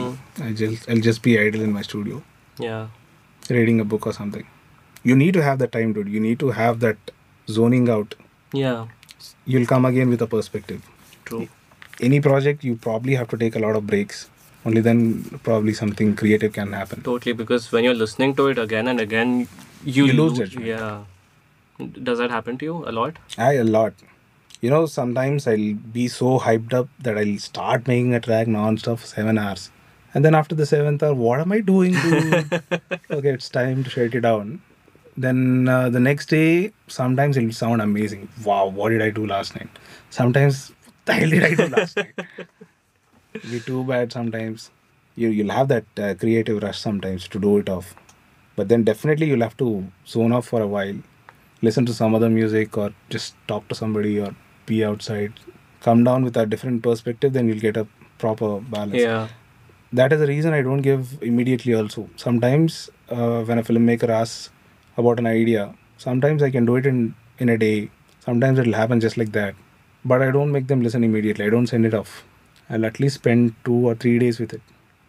I'll just be idle in my studio, yeah. reading a book or something. You need to have that time, dude. You need to have that zoning out. Yeah. You'll come again with a perspective. True. Any project, you probably have to take a lot of breaks. Only then probably something creative can happen. Totally, because when you're listening to it again and again, you lose judgment. Yeah. Does that happen to you a lot? A lot. Sometimes I'll be so hyped up that I'll start making a track non-stop for 7 hours. And then after the 7th hour, what am I doing, dude? Okay, it's time to shut it down. Then the next day, sometimes it'll sound amazing. Wow, what did I do last night? Sometimes, what the hell did I do last night? It'll be too bad sometimes. You'll have that creative rush sometimes to do it off. But then definitely you'll have to zone off for a while. Listen to some other music or just talk to somebody or be outside. Come down with a different perspective, then you'll get a proper balance. Yeah. That is the reason I don't give immediately also. Sometimes when a filmmaker asks about an idea, sometimes I can do it in a day. Sometimes it'll happen just like that. But I don't make them listen immediately. I don't send it off. I'll at least spend 2 or 3 days with it.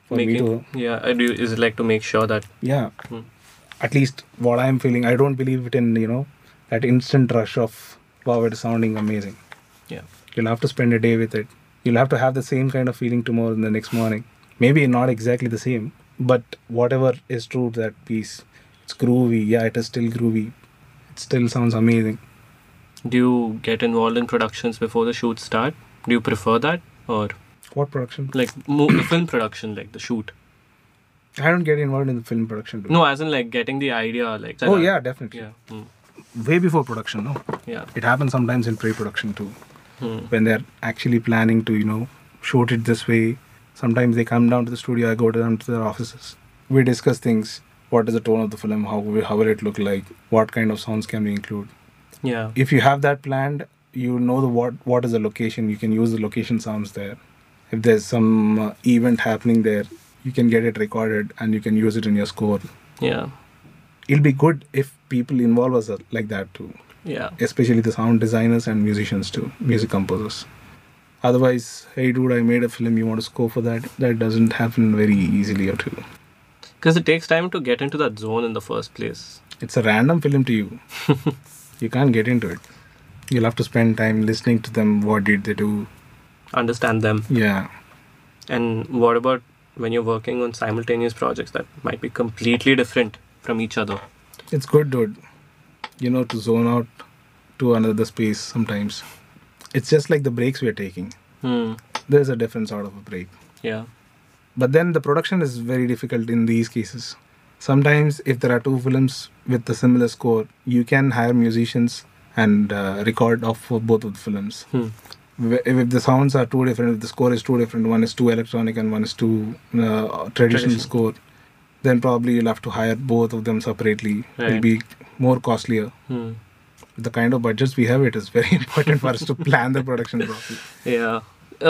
Yeah. Is it like to make sure that... Yeah. At least what I'm feeling, I don't believe it in, that instant rush of, wow, it is sounding amazing. Yeah. You'll have to spend a day with it. You'll have to have the same kind of feeling tomorrow and the next morning. Maybe not exactly the same, but whatever is true to that piece, it's groovy. Yeah, it is still groovy. It still sounds amazing. Do you get involved in productions before the shoots start? Do you prefer that? Or What production? like the film production, like the shoot? I don't get involved in the film production. Dude. No, as in like getting the idea, like... Oh, yeah, definitely. Yeah. Way before production, no? Yeah. It happens sometimes in pre-production too. Hmm. When they're actually planning to, shoot it this way. Sometimes they come down to the studio, I go to them to their offices. We discuss things. What is the tone of the film? How will it look like? What kind of sounds can we include? Yeah. If you have that planned, you know what is the location. You can use the location sounds there. If there's some event happening there, you can get it recorded and you can use it in your score. Yeah. It'll be good if people involve us like that too. Yeah. Especially the sound designers and musicians too, music composers. Otherwise, hey dude, I made a film, you want to score for that? That doesn't happen very easily or too. Because it takes time to get into that zone in the first place. It's a random film to you. You can't get into it. You'll have to spend time listening to them. What did they do? Understand them. Yeah. And what about when you're working on simultaneous projects that might be completely different from each other? It's good, dude. To zone out to another space sometimes. It's just like the breaks we are taking. There's a different sort of a break. Yeah. But then the production is very difficult in these cases. Sometimes if there are 2 films with a similar score, you can hire musicians and record off for both of the films. If the sounds are too different, if the score is too different, one is too electronic and one is too traditional score, then probably you'll have to hire both of them separately. Right. It'll be more costlier. With the kind of budgets we have, it is very important for us to plan the production properly. Yeah.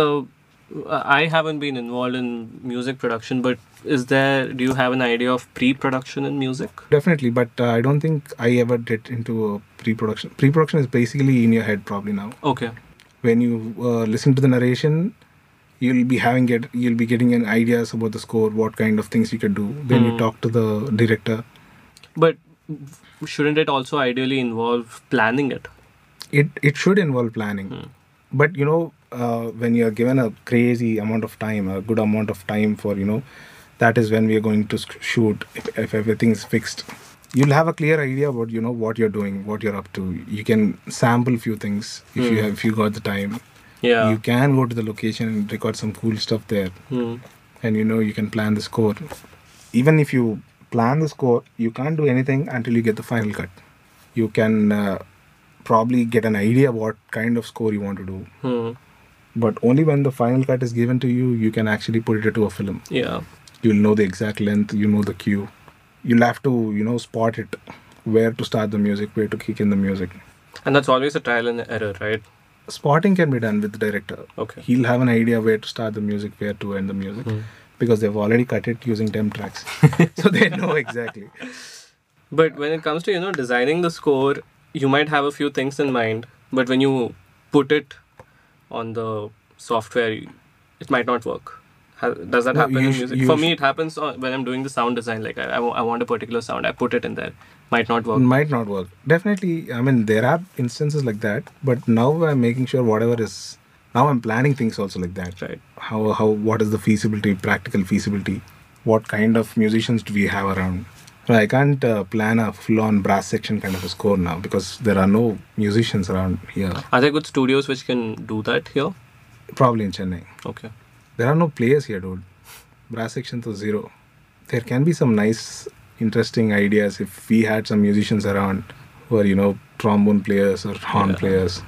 I haven't been involved in music production, but do you have an idea of pre-production in music? Definitely, but I don't think I ever did into a pre-production. Pre-production is basically in your head probably now. Okay. When you listen to the narration, you'll be getting an ideas about the score, what kind of things you could do. When you talk to the director. But shouldn't it also ideally involve planning it? It should involve planning. But when you're given a crazy amount of time, a good amount of time for, that is when we are going to shoot if everything is fixed. you'll have a clear idea about what you're doing, what you're up to. You can sample few things if you got the time. Yeah. You can go to the location and record some cool stuff there, and you can plan the score. Even if you plan the score, you can't do anything until you get the final cut. You can probably get an idea what kind of score you want to do, but only when the final cut is given to you, you can actually put it into a film. Yeah. You'll know the exact length, the cue. You'll have to spot it, where to start the music, where to kick in the music. And that's always a trial and error, right? Spotting can be done with the director. Okay. He'll have an idea where to start the music, where to end the music, because they've already cut it using temp tracks. So they know exactly. But when it comes to, designing the score, you might have a few things in mind, but when you put it on the software, it might not work. Does that No, happen in you music? you For me, it happens when I'm doing the sound design. Like, I want a particular sound, I put it in there. Might not work. Might not work. Definitely, I mean, there are instances like that, but now I'm making sure whatever is... Now I'm planning things also like that. Right. What is the feasibility, practical feasibility? What kind of musicians do we have around? So I can't plan a full-on brass section kind of a score now because there are no musicians around here. Are there good studios which can do that here? Probably in Chennai. Okay. There are no players here, dude. Brass section to zero. There can be some nice, interesting ideas if we had some musicians around who are, trombone players or horn players.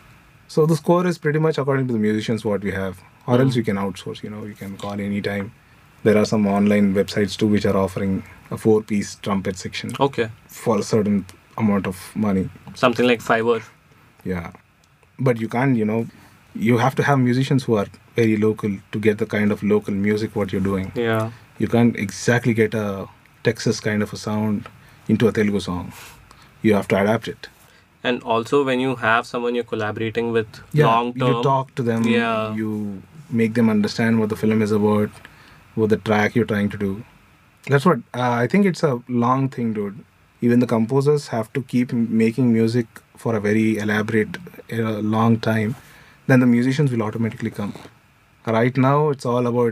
So the score is pretty much according to the musicians what we have. Or else you can outsource, you can call anytime. There are some online websites too which are offering a 4-piece trumpet section Okay. for a certain amount of money. Something like Fiverr. Yeah. But you can't, you have to have musicians who are very local to get the kind of local music what you're doing. Yeah. You can't exactly get a Texas kind of a sound into a Telugu song. You have to adapt it. And also when you have someone you're collaborating with long term. You talk to them. Yeah. You make them understand what the film is about, what the track you're trying to do. That's what I think it's a long thing, dude. Even the composers have to keep making music for a very elaborate, long time. Then the musicians will automatically come. Right now, it's all about,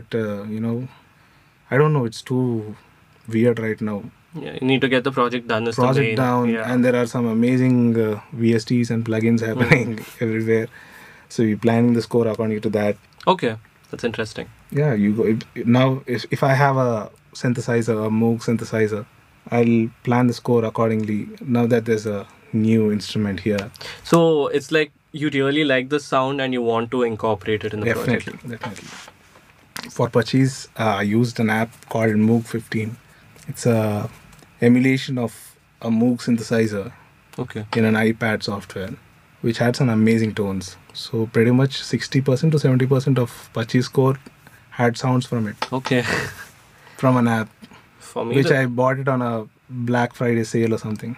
I don't know, it's too weird right now. Yeah, you need to get the project done. Project down, and there are some amazing VSTs and plugins happening everywhere. So you're planning the score according to that. Okay, that's interesting. Yeah, you go now. If I have a synthesizer, a Moog synthesizer, I'll plan the score accordingly. Now that there's a new instrument here, So it's like you really like the sound and you want to incorporate it in the project. definitely. For Pachis, I used an app called Moog 15. It's a emulation of a Moog synthesizer Okay. in an iPad software, which had some amazing tones. So pretty much 60% to 70% of Pachi's score had sounds from it, Okay. from an app, For me, which I bought it on a Black Friday sale or something.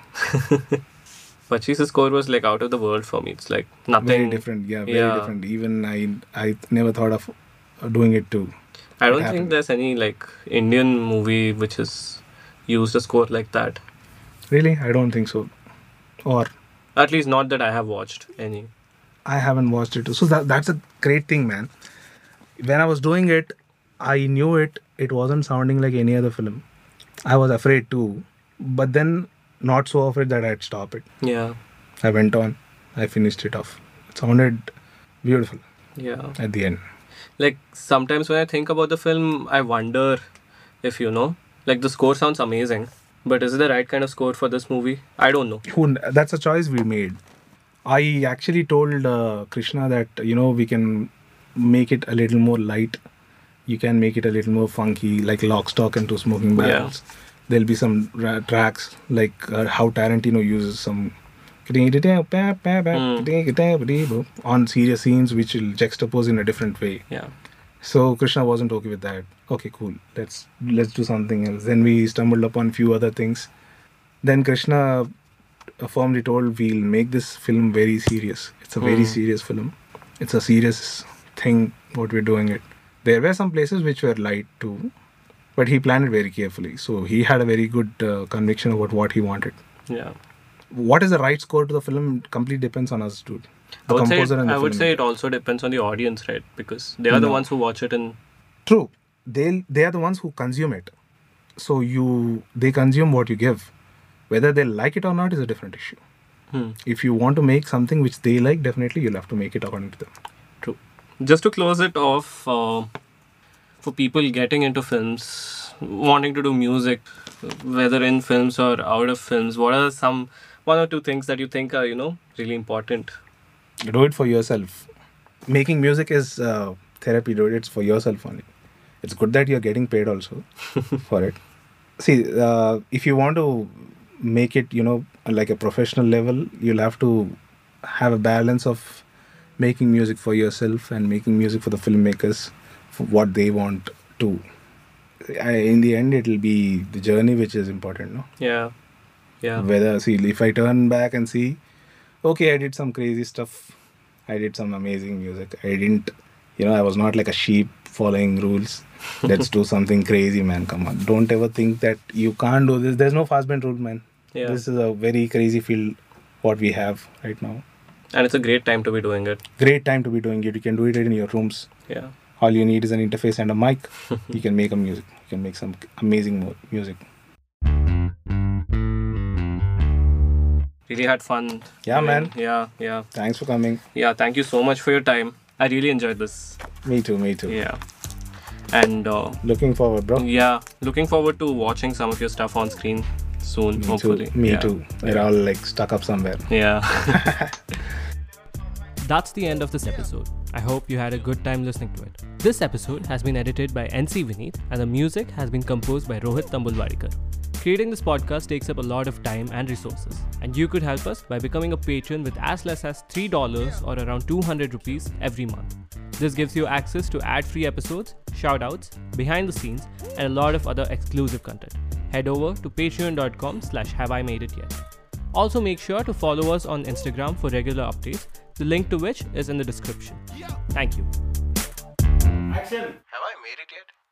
Pachis' score was like out of the world for me. It's like nothing. Very different, very different. Even I never thought of doing it too. I don't It happened. think there's any like Indian movie which has used a score like that. Really, I don't think so. Or At least not that I have watched any. I haven't watched it too. So that's a great thing, man. When I was doing it, I knew it wasn't sounding like any other film. I was afraid too, but then not so afraid that I'd stop it. Yeah. I went on. I finished it off. It sounded beautiful Yeah. at the end. Like sometimes when I think about the film, I wonder if like the score sounds amazing, but is it the right kind of score for this movie? I don't know. That's a choice we made. I actually told Krishna that we can make it a little more light. You can make it a little more funky, like Lock, Stock and Two Smoking Barrels. There'll be some tracks like how Tarantino uses some on serious scenes, which will juxtapose in a different way. Yeah. So Krishna wasn't okay with that. Okay, cool. Let's do something else. Then we stumbled upon few other things. Then Krishna firmly told, we'll make this film very serious. It's a very serious film. It's a serious thing what we're doing it. There were some places which were light too, but he planned it very carefully. So he had a very good conviction about what he wanted. Yeah. What is the right score to the film completely depends on us, dude. The composer and the I would say filmmaker. it also depends on the audience, right? Because they are the ones who watch it and True. They are the ones who consume it. So they consume what you give. Whether they like it or not is a different issue. If you want to make something which they like, definitely you'll have to make it according to them. True. Just to close it off, for people getting into films, wanting to do music, whether in films or out of films, what are one or two things that you think are, really important? Do it for yourself. Making music is therapy. Do it for yourself only. It's good that you're getting paid also for it. See, if you want to make it, like a professional level, you'll have to have a balance of making music for yourself and making music for the filmmakers for what they want to. In the end, it'll be the journey which is important, no? Yeah. If I turn back and see, okay, I did some crazy stuff. I did some amazing music. I didn't, I was not like a sheep following rules. Let's do something crazy, man. Come on. Don't ever think that you can't do this. There's no fast bend rule, man. Yeah. This is a very crazy field, what we have right now. And it's a great time to be doing it. Great time to be doing it. You can do it in your rooms. Yeah. All you need is an interface and a mic. You can make music. You can make some amazing music. Really had fun. Yeah, man. Yeah. Thanks for coming. Yeah, thank you so much for your time. I really enjoyed this. Me too. Yeah. And looking forward, bro. yeah, looking forward to watching some of your stuff on screen soon, hopefully. Me too. We're all like stuck up somewhere. Yeah. That's the end of this episode. I hope you had a good time listening to it. This episode has been edited by NC Vineet and the music has been composed by Rohit Tambulwadikar. Creating this podcast takes up a lot of time and resources, and you could help us by becoming a patron with as less as $3 or around 200 rupees every month. This gives you access to ad-free episodes, shoutouts, behind the scenes, and a lot of other exclusive content. Head over to patreon.com/HaveIMadeItYet. Also make sure to follow us on Instagram for regular updates, the link to which is in the description. Thank you. Have I made it yet?